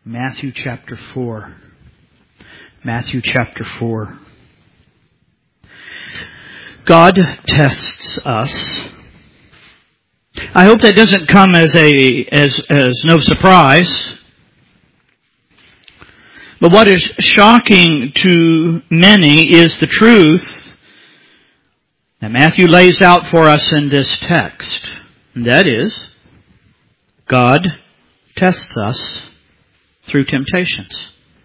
Matthew chapter 4. Matthew chapter 4. God tests us. I hope that doesn't come as no surprise. But what is shocking to many is the truth that Matthew lays out for us in this text. And that is, God tests us through temptations.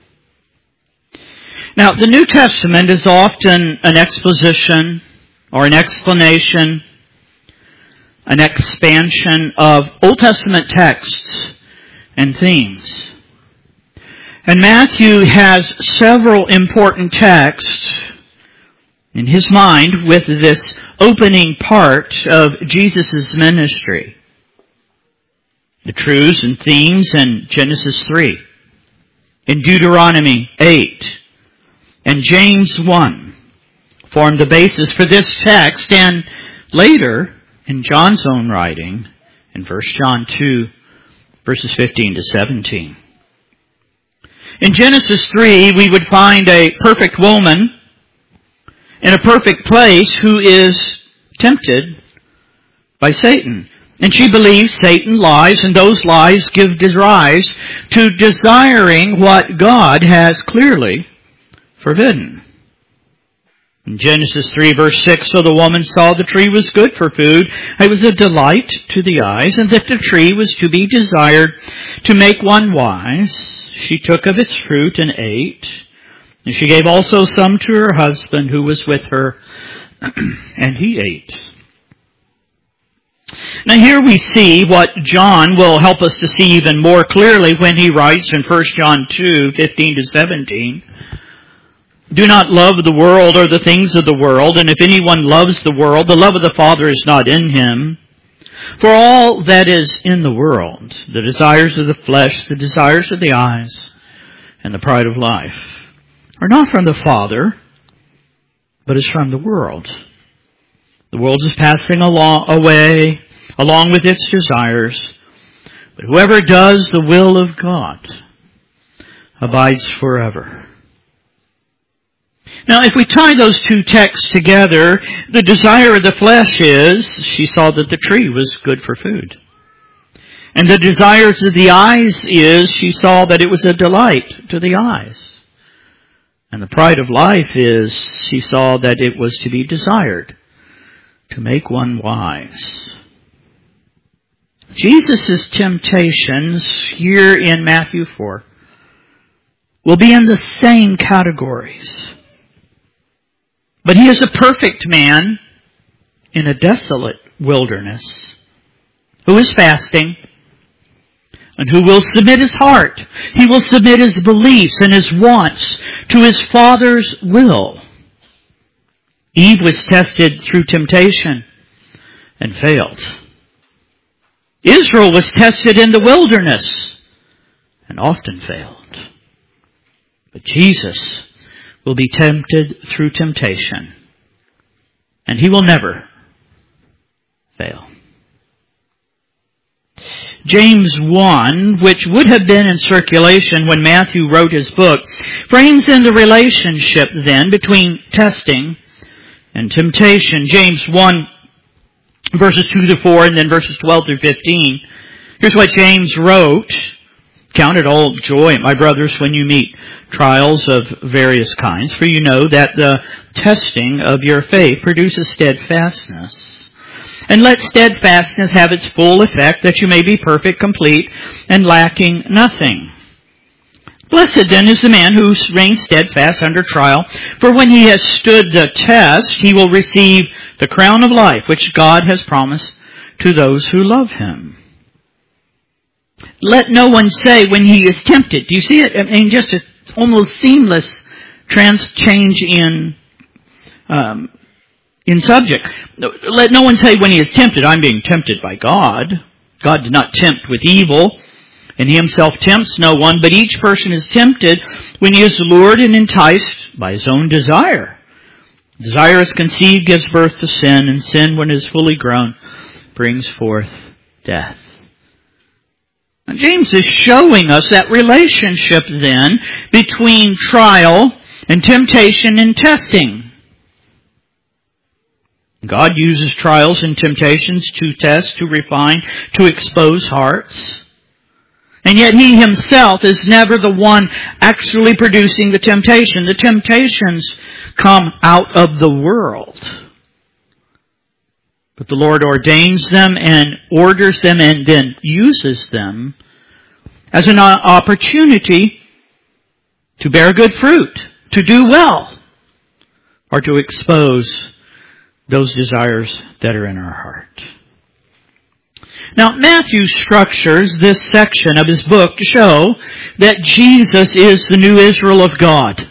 Now, the New Testament is often an exposition or an explanation, an expansion of Old Testament texts and themes. And Matthew has several important texts in his mind with this opening part of Jesus' ministry. The truths and themes in Genesis 3, in Deuteronomy 8, and James 1 form the basis for this text, and later in John's own writing in 1 John 2, verses 15 to 17. In Genesis 3, we would find a perfect woman in a perfect place who is tempted by Satan. And she believes Satan lies, and those lies give rise to desiring what God has clearly forbidden. In Genesis 3 verse 6, so the woman saw the tree was good for food, it was a delight to the eyes, and that the tree was to be desired to make one wise. She took of its fruit and ate, and she gave also some to her husband who was with her, and he ate. Now here we see what John will help us to see even more clearly when he writes in 1 John 2, 15 to 17, do not love the world or the things of the world, and if anyone loves the world, the love of the Father is not in him. For all that is in the world, the desires of the flesh, the desires of the eyes, and the pride of life, are not from the Father, but is from the world. The world is passing away along with its desires, but whoever does the will of God abides forever. Now, if we tie those two texts together, the desire of the flesh is, she saw that the tree was good for food. And the desires of the eyes is, she saw that it was a delight to the eyes. And the pride of life is, she saw that it was to be desired to make one wise. Jesus' temptations here in Matthew 4 will be in the same categories. But he is a perfect man in a desolate wilderness who is fasting and who will submit his heart. He will submit his beliefs and his wants to his Father's will. Eve was tested through temptation and failed. Israel was tested in the wilderness and often failed. But Jesus will be tempted through temptation, and he will never fail. James 1, which would have been in circulation when Matthew wrote his book, frames in the relationship then between testing and temptation. James 1, verses 2 to 4, and then verses 12 through 15. Here's what James wrote. Count it all joy, my brothers, when you meet trials of various kinds, for you know that the testing of your faith produces steadfastness. And let steadfastness have its full effect, that you may be perfect, complete, and lacking nothing. Blessed then is the man who remains steadfast under trial, for when he has stood the test, he will receive the crown of life, which God has promised to those who love him. Let no one say when he is tempted. Do you see it? I mean, just an almost seamless change in subject. Let no one say when he is tempted, I'm being tempted by God. God did not tempt with evil, and he himself tempts no one, but each person is tempted when he is lured and enticed by his own desire. Desire is conceived, gives birth to sin, and sin, when it is fully grown, brings forth death. James is showing us that relationship then between trial and temptation and testing. God uses trials and temptations to test, to refine, to expose hearts. And yet He Himself is never the one actually producing the temptation. The temptations come out of the world. But the Lord ordains them and orders them and then uses them as an opportunity to bear good fruit, to do well, or to expose those desires that are in our heart. Now, Matthew structures this section of his book to show that Jesus is the new Israel of God.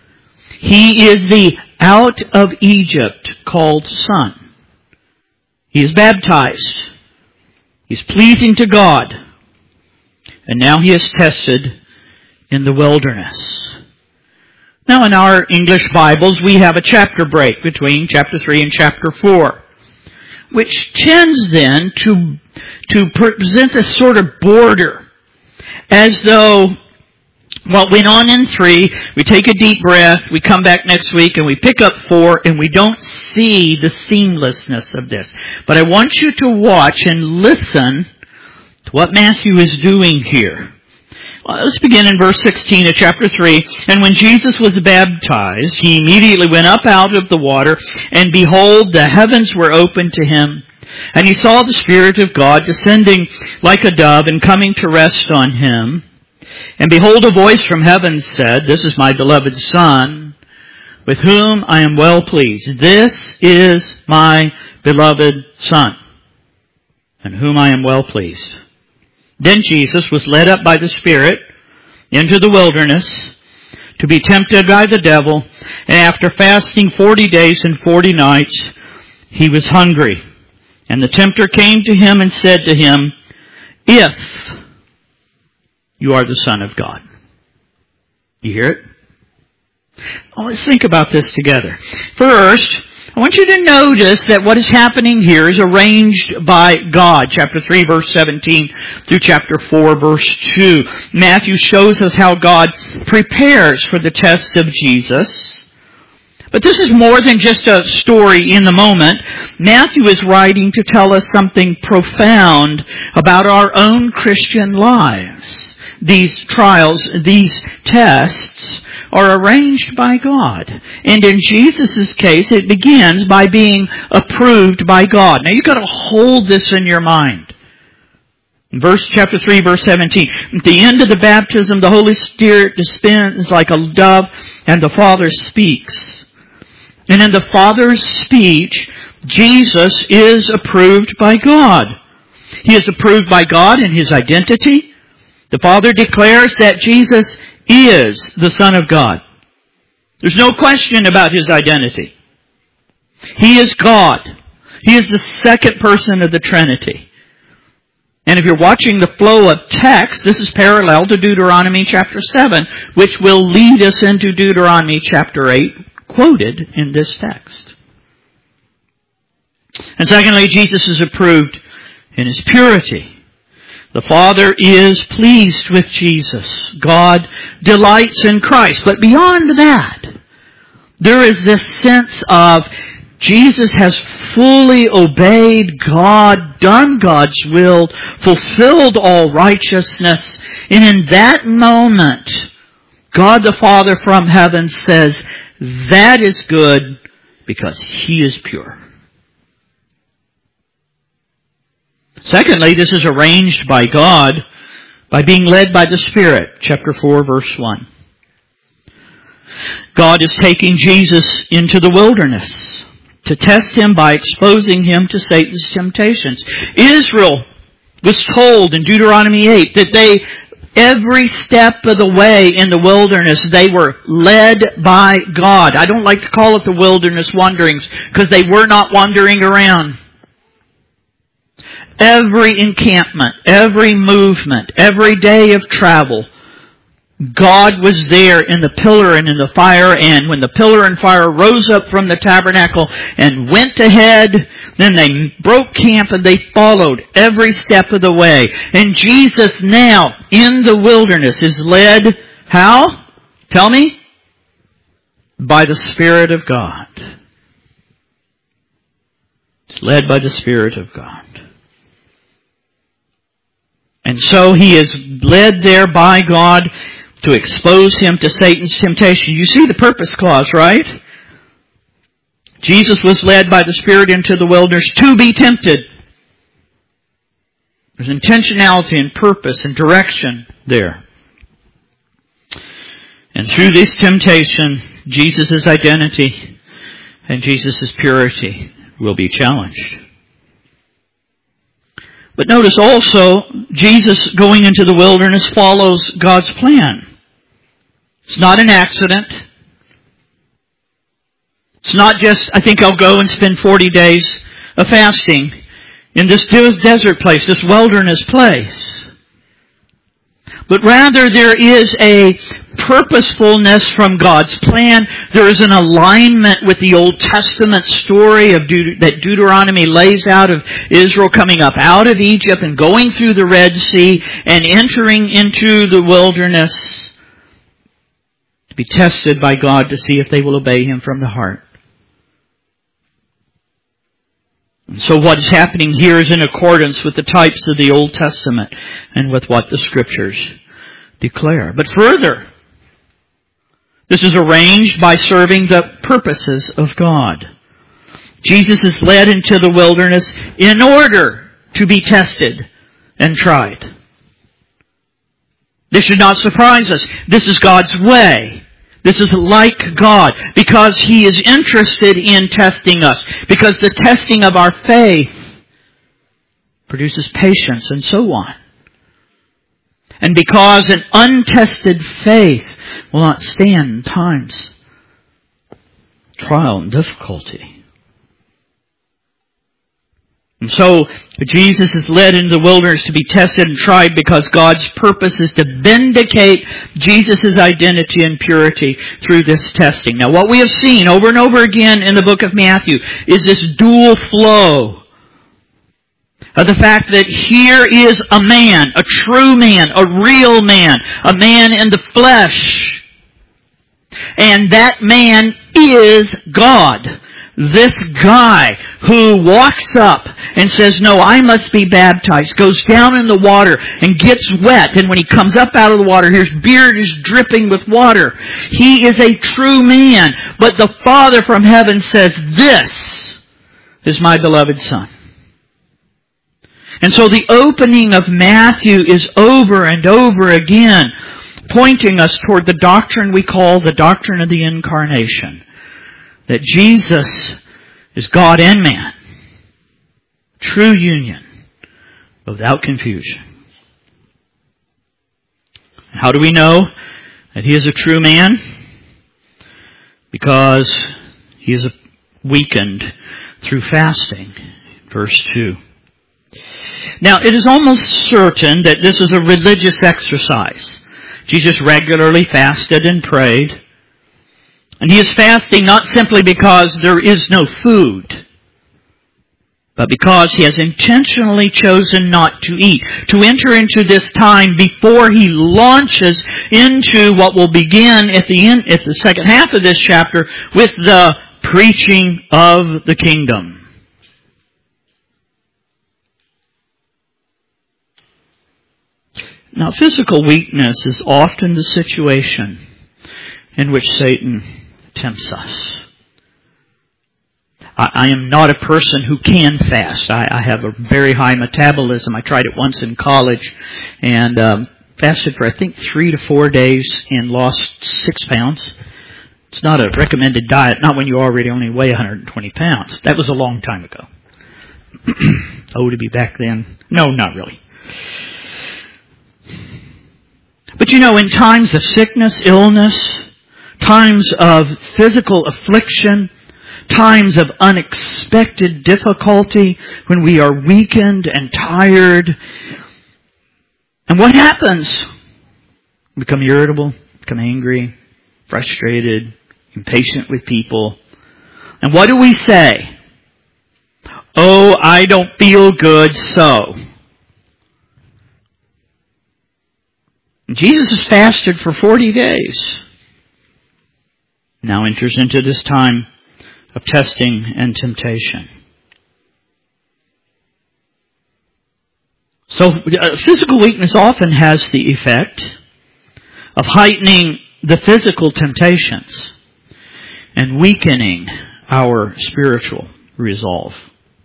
He is the out of Egypt called Son. He is baptized. He's pleasing to God. And now He is tested in the wilderness. Now in our English Bibles we have a chapter break between chapter 3 and chapter 4, which tends then to present a sort of border, as though what went on in 3, we take a deep breath, we come back next week and we pick up 4 and we don't see the seamlessness of this. But I want you to watch and listen to what Matthew is doing here. Well, let's begin in verse 16 of chapter 3. And when Jesus was baptized, He immediately went up out of the water, and behold, the heavens were opened to Him. And He saw the Spirit of God descending like a dove and coming to rest on Him. And behold, a voice from heaven said, "This is my beloved Son, with whom I am well pleased. This is my beloved Son, in whom I am well pleased." Then Jesus was led up by the Spirit into the wilderness to be tempted by the devil. And after fasting 40 days and 40 nights, He was hungry. And the tempter came to Him and said to Him, "If you are the Son of God." You hear it? Well, let's think about this together. First, I want you to notice that what is happening here is arranged by God. Chapter 3, verse 17 through chapter 4, verse 2. Matthew shows us how God prepares for the test of Jesus. But this is more than just a story in the moment. Matthew is writing to tell us something profound about our own Christian lives. These trials, these tests, are arranged by God. And in Jesus' case, it begins by being approved by God. Now you've got to hold this in your mind. In chapter 3, verse 17, at the end of the baptism, the Holy Spirit descends like a dove, and the Father speaks. And in the Father's speech, Jesus is approved by God. He is approved by God in His identity. The Father declares that Jesus is the Son of God. There's no question about His identity. He is God. He is the second person of the Trinity. And if you're watching the flow of text, this is parallel to Deuteronomy chapter 7, which will lead us into Deuteronomy chapter 8, quoted in this text. And secondly, Jesus is approved in His purity. The Father is pleased with Jesus. God delights in Christ. But beyond that, there is this sense of Jesus has fully obeyed God, done God's will, fulfilled all righteousness. And in that moment, God the Father from heaven says, "That is good because He is pure." Secondly, this is arranged by God by being led by the Spirit. Chapter 4, verse 1. God is taking Jesus into the wilderness to test Him by exposing Him to Satan's temptations. Israel was told in Deuteronomy 8 that every step of the way in the wilderness, they were led by God. I don't like to call it the wilderness wanderings because they were not wandering around. Every encampment, every movement, every day of travel, God was there in the pillar and in the fire, and when the pillar and fire rose up from the tabernacle and went ahead, then they broke camp and they followed every step of the way. And Jesus now, in the wilderness, is led, how? Tell me? By the Spirit of God. It's led by the Spirit of God. And so He is led there by God to expose Him to Satan's temptation. You see the purpose clause, right? Jesus was led by the Spirit into the wilderness to be tempted. There's intentionality and purpose and direction there. And through this temptation, Jesus' identity and Jesus' purity will be challenged. But notice also, Jesus going into the wilderness follows God's plan. It's not an accident. It's not just, I think I'll go and spend 40 days of fasting in this desert place, this wilderness place. But rather there is a purposefulness from God's plan. There is an alignment with the Old Testament story of that Deuteronomy lays out of Israel coming up out of Egypt and going through the Red Sea and entering into the wilderness to be tested by God to see if they will obey Him from the heart. And so what is happening here is in accordance with the types of the Old Testament and with what the Scriptures declare. But further, this is arranged by serving the purposes of God. Jesus is led into the wilderness in order to be tested and tried. This should not surprise us. This is God's way. This is like God, because He is interested in testing us, because the testing of our faith produces patience and so on. And because an untested faith will not stand times of trial and difficulty. And so Jesus is led into the wilderness to be tested and tried because God's purpose is to vindicate Jesus' identity and purity through this testing. Now what we have seen over and over again in the book of Matthew is this dual flow of the fact that here is a man, a true man, a real man, a man in the flesh. And that man is God. This guy who walks up and says, no, I must be baptized, goes down in the water and gets wet. And when he comes up out of the water, his beard is dripping with water. He is a true man. But the Father from heaven says, this is my beloved Son. And so the opening of Matthew is over and over again, pointing us toward the doctrine we call the doctrine of the Incarnation. That Jesus is God and man. True union. Without confusion. How do we know that He is a true man? Because He is weakened through fasting. Verse 2. Now, it is almost certain that this is a religious exercise. Jesus regularly fasted and prayed. And He is fasting not simply because there is no food, but because He has intentionally chosen not to eat, to enter into this time before He launches into what will begin at the second half of this chapter with the preaching of the kingdom. Now, physical weakness is often the situation in which Satan tempts us. I am not a person who can fast. I have a very high metabolism. I tried it once in college and fasted for I think 3 to 4 days and lost 6 pounds. It's not a recommended diet, not when you already only weigh 120 pounds. That was a long time ago. Oh, to be back then? No, not really. But you know, in times of sickness, illness, times of physical affliction, times of unexpected difficulty, when we are weakened and tired. And what happens? Become irritable, become angry, frustrated, impatient with people. And what do we say? Oh, I don't feel good, so. Jesus has fasted for 40 days. Now enters into this time of testing and temptation. So physical weakness often has the effect of heightening the physical temptations and weakening our spiritual resolve.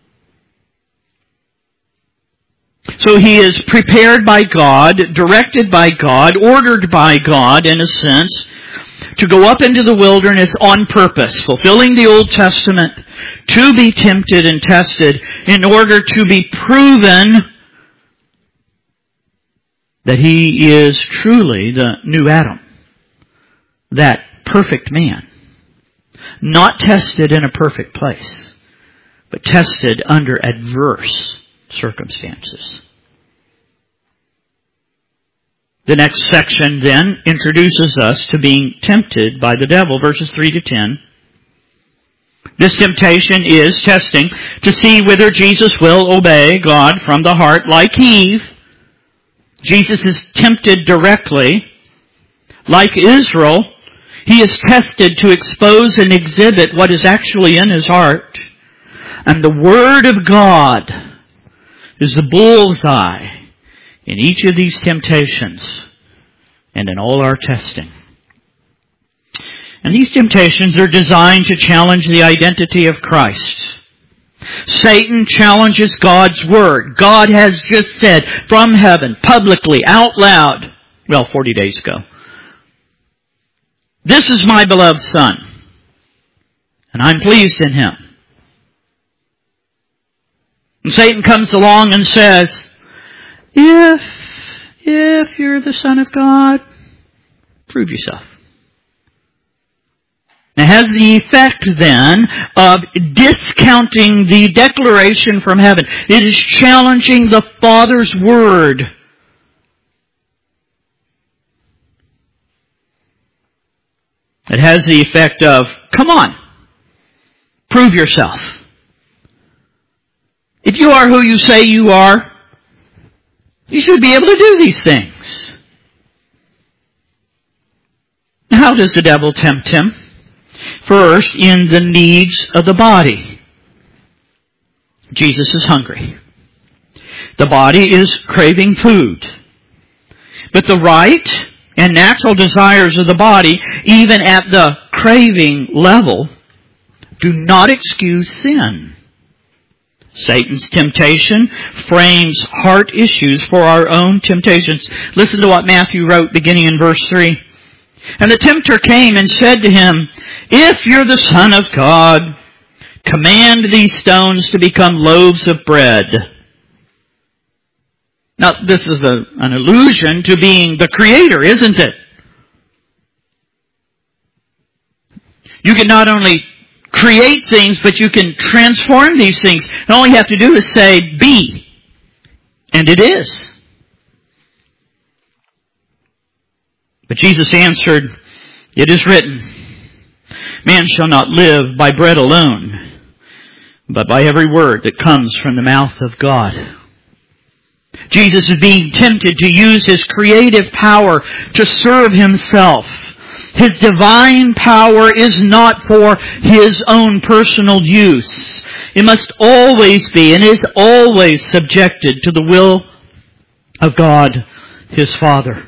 So he is prepared by God, directed by God, ordered by God, in a sense, to go up into the wilderness on purpose, fulfilling the Old Testament, to be tempted and tested in order to be proven that he is truly the new Adam, that perfect man, not tested in a perfect place, but tested under adverse circumstances. The next section then introduces us to being tempted by the devil, verses 3 to 10. This temptation is testing to see whether Jesus will obey God from the heart like Eve. Jesus is tempted directly. Like Israel, he is tested to expose and exhibit what is actually in his heart. And the Word of God is the bullseye in each of these temptations and in all our testing. And these temptations are designed to challenge the identity of Christ. Satan challenges God's Word. God has just said from heaven, publicly, out loud, 40 days ago, "This is my beloved Son, and I'm pleased in Him." And Satan comes along and says, if you're the Son of God, prove yourself. It has the effect then of discounting the declaration from heaven. It is challenging the Father's Word. It has the effect of, come on, prove yourself. If you are who you say you are, you should be able to do these things. How does the devil tempt him? First, in the needs of the body. Jesus is hungry. The body is craving food. But the right and natural desires of the body, even at the craving level, do not excuse sin. Satan's temptation frames heart issues for our own temptations. Listen to what Matthew wrote beginning in verse 3. "And the tempter came and said to him, 'If you're the Son of God, command these stones to become loaves of bread.'" Now, this is an allusion to being the Creator, isn't it? You can not only create things, but you can transform these things. And all you have to do is say, "Be." And it is. But Jesus answered, "It is written, man shall not live by bread alone, but by every word that comes from the mouth of God." Jesus is being tempted to use His creative power to serve Himself. His divine power is not for His own personal use. It must always be and is always subjected to the will of God, His Father.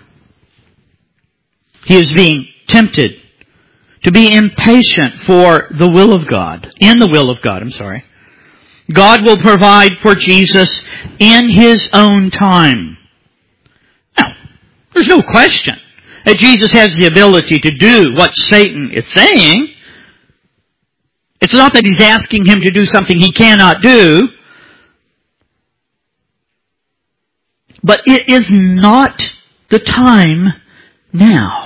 He is being tempted to be impatient for the will of God, in the will of God, God will provide for Jesus in His own time. Now, there's no question that Jesus has the ability to do what Satan is saying. It's not that He's asking Him to do something He cannot do. But it is not the time now.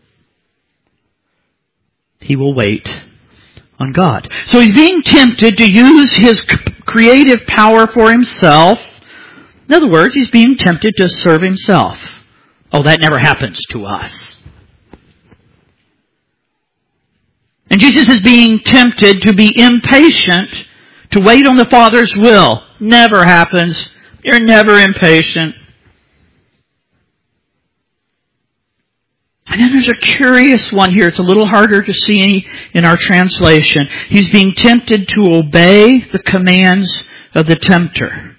He will wait on God. So He's being tempted to use His creative power for Himself. In other words, He's being tempted to serve Himself Oh, that never happens to us. And Jesus is being tempted to be impatient, to wait on the Father's will. Never happens. You're never impatient. And then there's a curious one here. It's a little harder to see in our translation. He's being tempted to obey the commands of the tempter.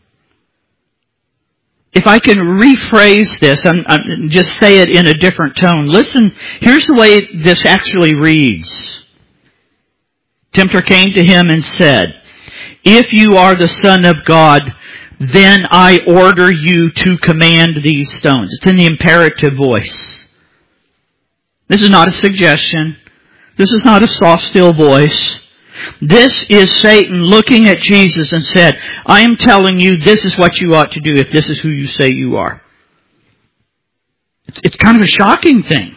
If I can rephrase this and just say it in a different tone. Listen, here's the way this actually reads. Tempter came to him and said, "If you are the Son of God, then I order you to command these stones." It's in the imperative voice. This is not a suggestion. This is not a soft, still voice. This is Satan looking at Jesus and said, "I am telling you this is what you ought to do if this is who you say you are." It's kind of a shocking thing.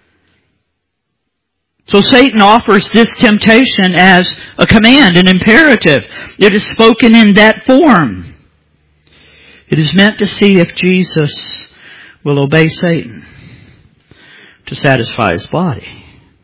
So Satan offers this temptation as a command, an imperative. It is spoken in that form. It is meant to see if Jesus will obey Satan to satisfy his body.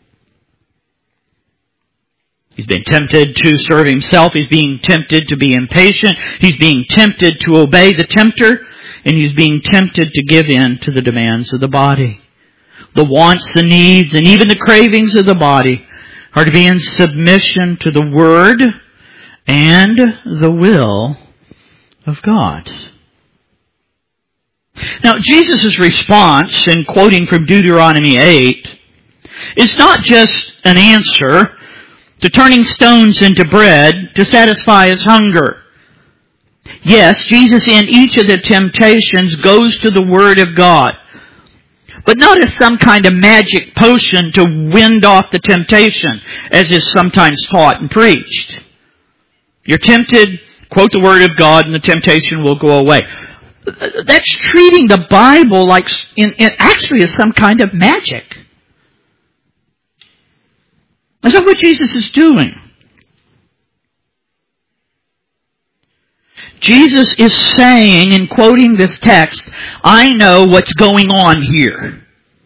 He's been tempted to serve himself. He's being tempted to be impatient. He's being tempted to obey the tempter. And he's being tempted to give in to the demands of the body. The wants, the needs, and even the cravings of the body are to be in submission to the Word and the will of God. Now, Jesus' response, in quoting from Deuteronomy 8, is not just an answer to turning stones into bread to satisfy his hunger. Yes, Jesus in each of the temptations goes to the Word of God, but not as some kind of magic potion to wind off the temptation, as is sometimes taught and preached. You're tempted, quote the Word of God, and the temptation will go away. That's treating the Bible like actually as some kind of magic. That's not what Jesus is doing. Jesus is saying, in quoting this text, I know what's going on here.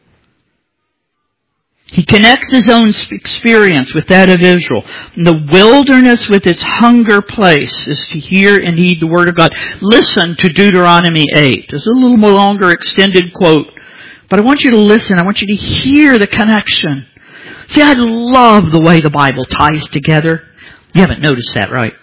He connects his own experience with that of Israel. The wilderness with its hunger place is to hear and heed the Word of God. Listen to Deuteronomy 8. It's a little more longer extended quote. But I want you to listen. I want you to hear the connection. See, I love the way the Bible ties together. You haven't noticed that, right?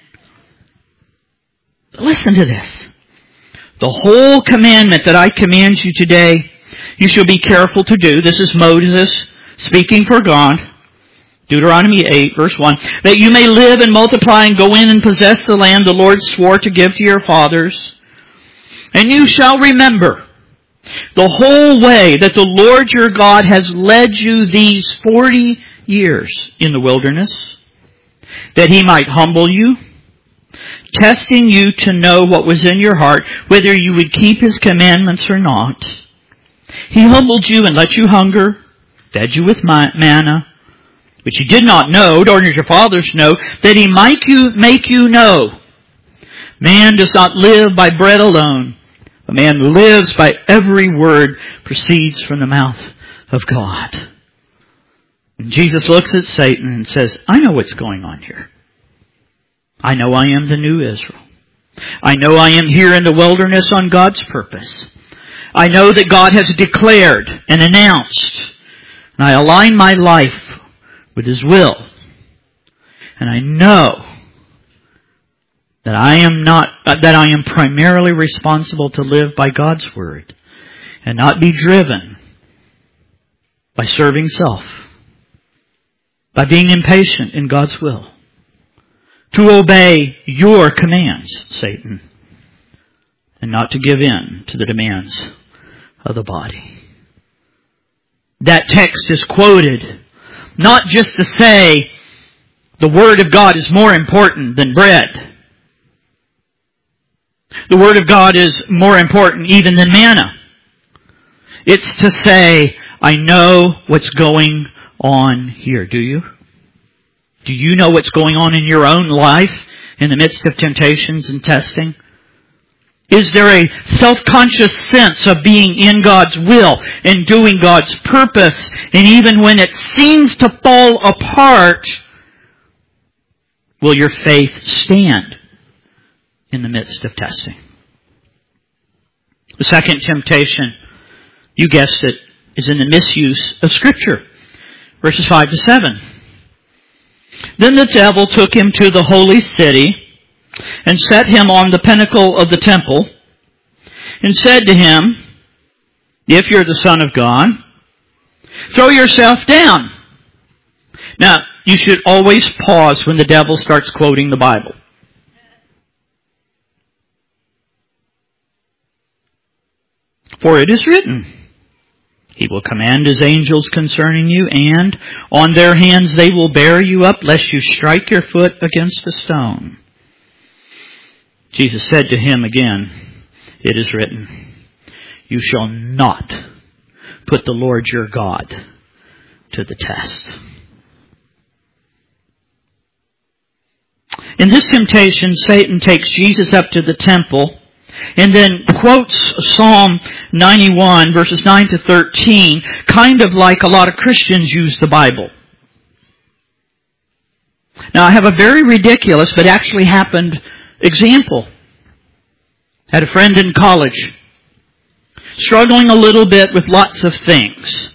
Listen to this. The whole commandment that I command you today, you shall be careful to do. This is Moses speaking for God. Deuteronomy 8, verse 1. That you may live and multiply and go in and possess the land the Lord swore to give to your fathers. And you shall remember the whole way that the Lord your God has led you these 40 years in the wilderness, that He might humble you, testing you to know what was in your heart, whether you would keep His commandments or not. He humbled you and let you hunger, fed you with manna, which you did not know, nor did your fathers know, that He might make you know. Man does not live by bread alone, but man lives by every word proceeds from the mouth of God. And Jesus looks at Satan and says, I know what's going on here. I know I am the new Israel. I know I am here in the wilderness on God's purpose. I know that God has declared and announced, and I align my life with His will. And I know that I am primarily responsible to live by God's Word and not be driven by serving self, by being impatient in God's will, to obey your commands, Satan, and not to give in to the demands of the body. That text is quoted not just to say the Word of God is more important than bread. The Word of God is more important even than manna. It's to say, I know what's going on here. Do you? Do you know what's going on in your own life in the midst of temptations and testing? Is there a self-conscious sense of being in God's will and doing God's purpose? And even when it seems to fall apart, will your faith stand in the midst of testing? The second temptation, you guessed it, is in the misuse of Scripture. Verses 5 to 7. Then the devil took him to the holy city and set him on the pinnacle of the temple and said to him, if you're the Son of God, throw yourself down. Now, you should always pause when the devil starts quoting the Bible. For it is written, He will command His angels concerning you, and on their hands they will bear you up, lest you strike your foot against a stone. Jesus said to him again, it is written, you shall not put the Lord your God to the test. In this temptation, Satan takes Jesus up to the temple and then quotes Psalm 91, verses 9 to 13, kind of like a lot of Christians use the Bible. Now, I have a very ridiculous, but actually happened example. Had a friend in college, struggling a little bit with lots of things.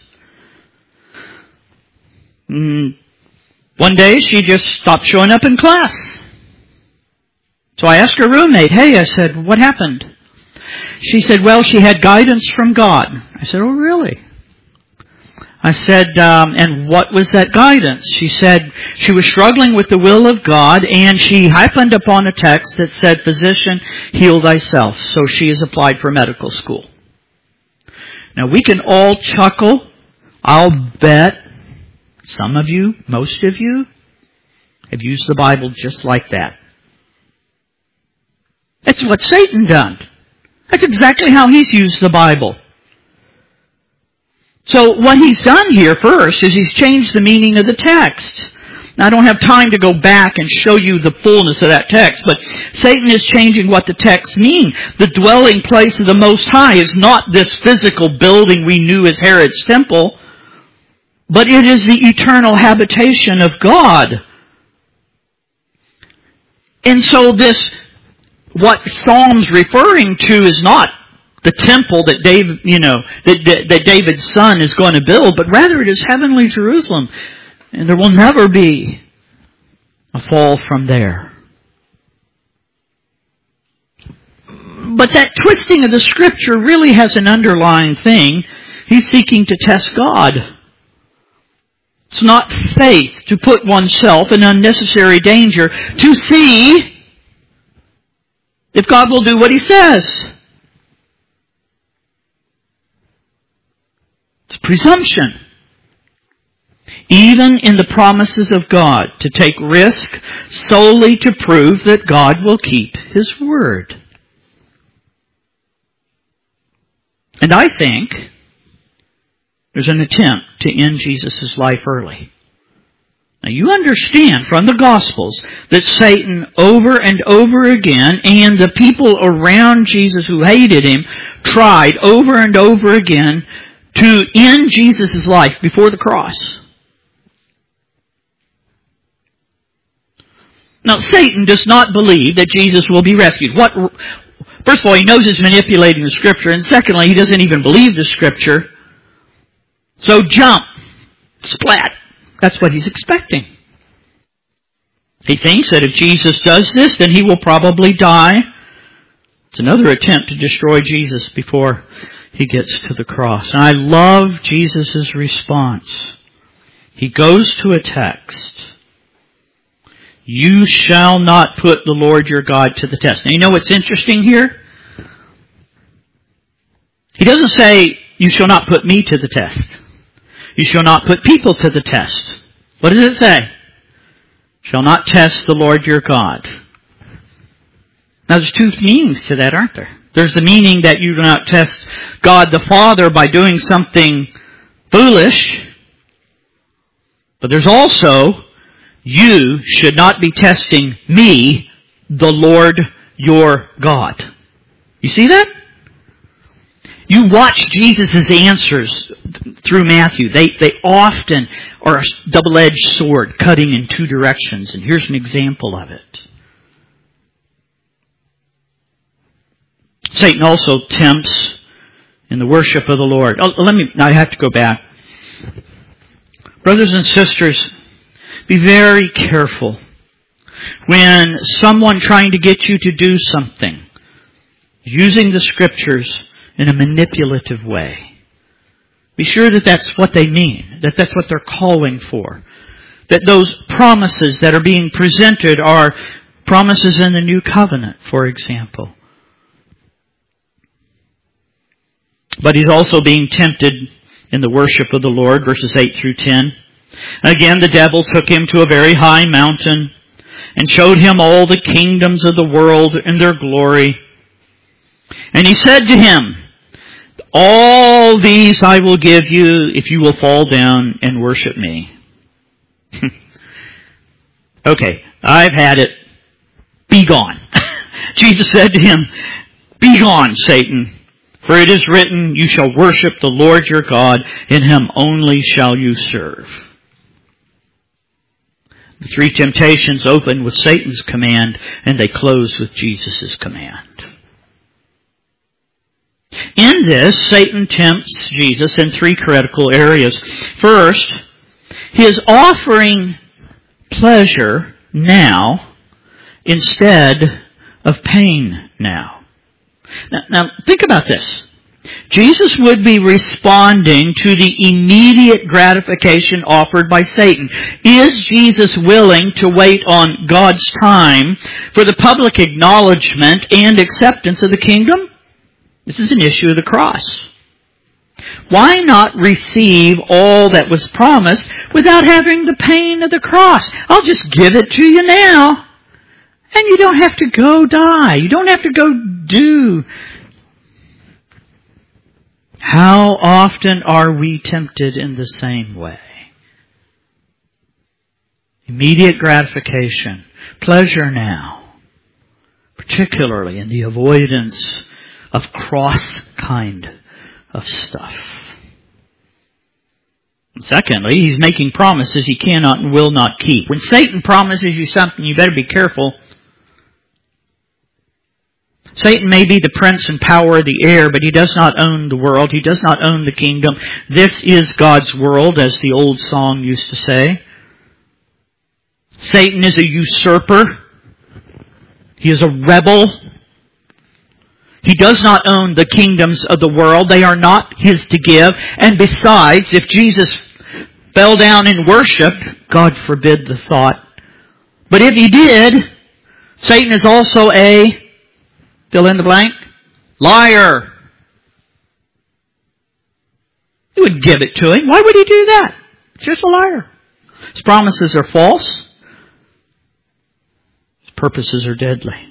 One day, she just stopped showing up in class. So I asked her roommate, hey, I said, what happened? She said, well, she had guidance from God. I said, oh, really? I said, and what was that guidance? She said she was struggling with the will of God, and she happened upon a text that said, physician, heal thyself. So she has applied for medical school. Now, we can all chuckle. I'll bet some of you, most of you, have used the Bible just like that. That's what Satan done. That's exactly how he's used the Bible. So what he's done here first is he's changed the meaning of the text. Now, I don't have time to go back and show you the fullness of that text, but Satan is changing what the text means. The dwelling place of the Most High is not this physical building we knew as Herod's temple, but it is the eternal habitation of God. And so what Psalm's referring to is not the temple that that David's son is going to build, but rather it is heavenly Jerusalem. And there will never be a fall from there. But that twisting of the Scripture really has an underlying thing. He's seeking to test God. It's not faith to put oneself in unnecessary danger to see if God will do what He says. It's presumption. Even in the promises of God, to take risk solely to prove that God will keep His word. And I think there's an attempt to end Jesus' life early. Now, you understand from the Gospels that Satan over and over again, and the people around Jesus who hated Him, tried over and over again to end Jesus' life before the cross. Now, Satan does not believe that Jesus will be rescued. First of all, he knows he's manipulating the Scripture, and secondly, he doesn't even believe the Scripture. So jump, splat. That's what he's expecting. He thinks that if Jesus does this, then He will probably die. It's another attempt to destroy Jesus before He gets to the cross. And I love Jesus' response. He goes to a text. You shall not put the Lord your God to the test. Now, you know what's interesting here? He doesn't say, you shall not put me to the test. You shall not put people to the test. What does it say? Shall not test the Lord your God. Now, there's two meanings to that, aren't there? There's the meaning that you do not test God the Father by doing something foolish. But there's also, you should not be testing me, the Lord your God. You see that? You watch Jesus' answers through Matthew. They often are a double-edged sword cutting in two directions. And here's an example of it. Satan also tempts in the worship of the Lord. I have to go back. Brothers and sisters, be very careful when someone trying to get you to do something, using the Scriptures in a manipulative way. Be sure that that's what they mean, that that's what they're calling for. That those promises that are being presented are promises in the New Covenant, for example. But he's also being tempted in the worship of the Lord, verses 8 through 10. Again, the devil took him to a very high mountain and showed him all the kingdoms of the world and their glory. And he said to him, all these I will give you if you will fall down and worship me. Okay, I've had it. Be gone. Jesus said to him, be gone, Satan. For it is written, you shall worship the Lord your God, and Him only shall you serve. The three temptations open with Satan's command, and they close with Jesus' command. In this, Satan tempts Jesus in three critical areas. First, he is offering pleasure now instead of pain now. Now, think about this. Jesus would be responding to the immediate gratification offered by Satan. Is Jesus willing to wait on God's time for the public acknowledgement and acceptance of the kingdom? This is an issue of the cross. Why not receive all that was promised without having the pain of the cross? I'll just give it to you now. And you don't have to go die. You don't have to go do. How often are we tempted in the same way? Immediate gratification, pleasure now, particularly in the avoidance of cross kind of stuff. Secondly, he's making promises he cannot and will not keep. When Satan promises you something, you better be careful. Satan may be the prince and power of the air, but he does not own the world. He does not own the kingdom. This is God's world, as the old song used to say. Satan is a usurper. He is a rebel. He does not own the kingdoms of the world. They are not his to give. And besides, if Jesus fell down and worshiped, God forbid the thought. But if he did, Satan is also a, fill in the blank, liar. He would give it to him. Why would he do that? He's just a liar. His promises are false. His purposes are deadly.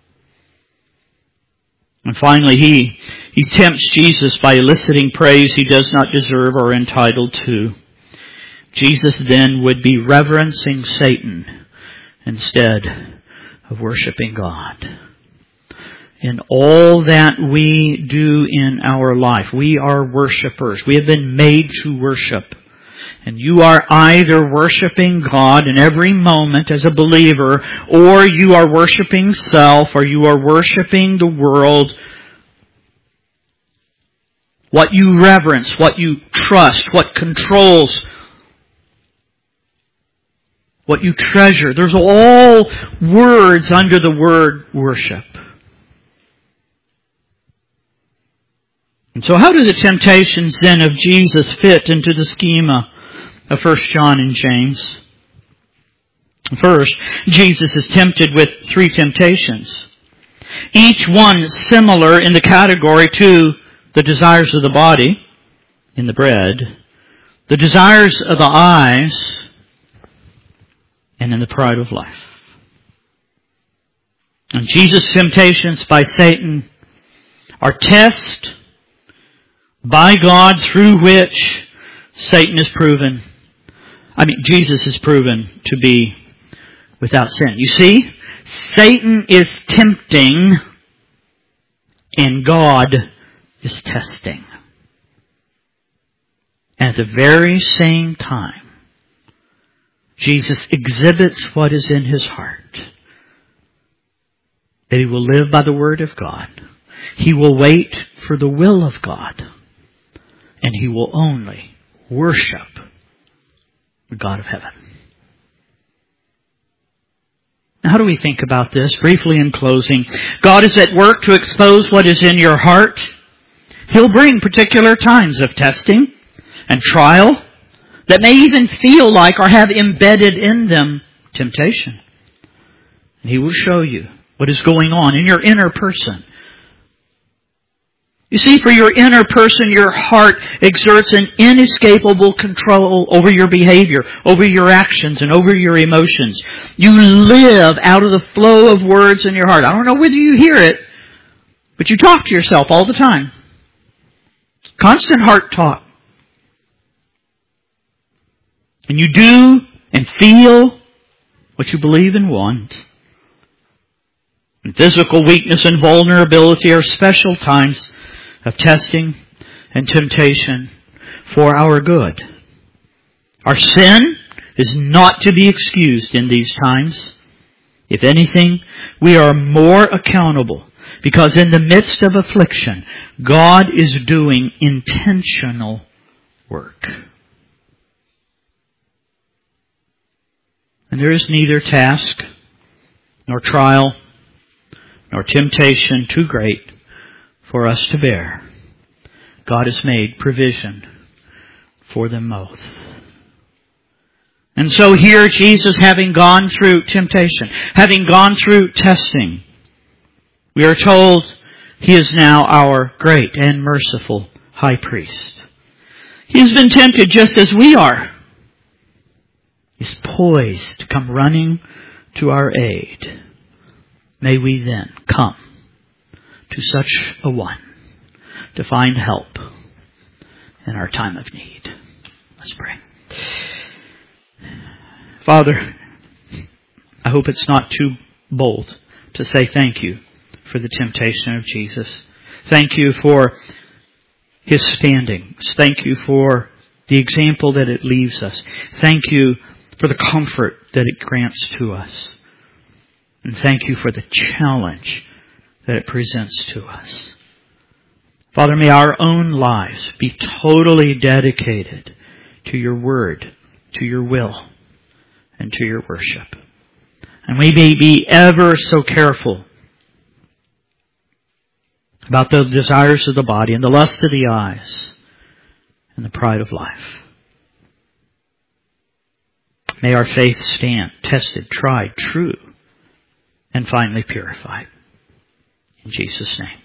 And finally, he tempts Jesus by eliciting praise he does not deserve or entitled to. Jesus then would be reverencing Satan instead of worshiping God. In all that we do in our life, we are worshipers. We have been made to worship. And you are either worshiping God in every moment as a believer, or you are worshiping self, or you are worshiping the world. What you reverence, what you trust, what controls, what you treasure. There's all words under the word worship. And so how do the temptations then of Jesus fit into the schema of 1 John and James? First, Jesus is tempted with three temptations. Each one similar in the category to the desires of the body, in the bread, the desires of the eyes, and in the pride of life. And Jesus' temptations by Satan are tests by God through which Jesus is proven to be without sin. You see, Satan is tempting And God is testing. And at the very same time, Jesus exhibits what is in His heart. That He will live by the Word of God. He will wait for the will of God. And He will only worship the God of heaven. Now, how do we think about this? Briefly in closing, God is at work to expose what is in your heart. He'll bring particular times of testing and trial that may even feel like or have embedded in them temptation. And He will show you what is going on in your inner person. You see, for your inner person, your heart exerts an inescapable control over your behavior, over your actions, and over your emotions. You live out of the flow of words in your heart. I don't know whether you hear it, but you talk to yourself all the time. Constant heart talk. And you do and feel what you believe and want. And physical weakness and vulnerability are special times of testing and temptation for our good. Our sin is not to be excused in these times. If anything, we are more accountable because in the midst of affliction, God is doing intentional work. And there is neither task, nor trial, nor temptation too great for us to bear. God has made provision for them both. And so here Jesus, having gone through temptation, having gone through testing, we are told He is now our great and merciful high priest. He has been tempted just as we are. He's poised to come running to our aid. May we then come to such a one to find help in our time of need. Let's pray. Father, I hope it's not too bold to say thank you for the temptation of Jesus. Thank you for His standings. Thank you for the example that it leaves us. Thank you for the comfort that it grants to us. And thank you for the challenge that it presents to us. Father, may our own lives be totally dedicated to your word, to your will, and to your worship. And we may be ever so careful about the desires of the body and the lust of the eyes and the pride of life. May our faith stand tested, tried, true, and finally purified. In Jesus' name.